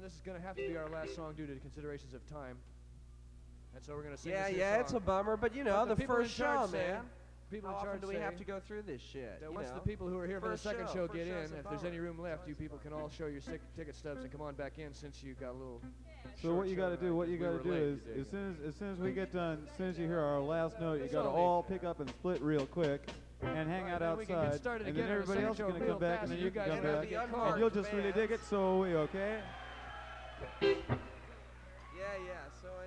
this is going to have to be our last song due to considerations of time. And so we're going to sing Yeah, this yeah, song. it's a bummer, but you know, But the people in first charge show, say- man. People How in charge often do we have say to go through this shit? that you once know? the people who are here for the First second show first get show's in, a if there's bummer. any room left, you people can all show your ticket stubs and come on back in since you got a little. So what you got to do, what you got to do is, as soon as we get done, as soon as you hear our last note, you got to all pick up and split real quick and hang out then we can get outside, started and again then on the everybody second else is show going to real come back, fast, and then and you you can guys come are gonna back, be and unmarked you'll just really bands. dig it. So we okay? Yeah, yeah. So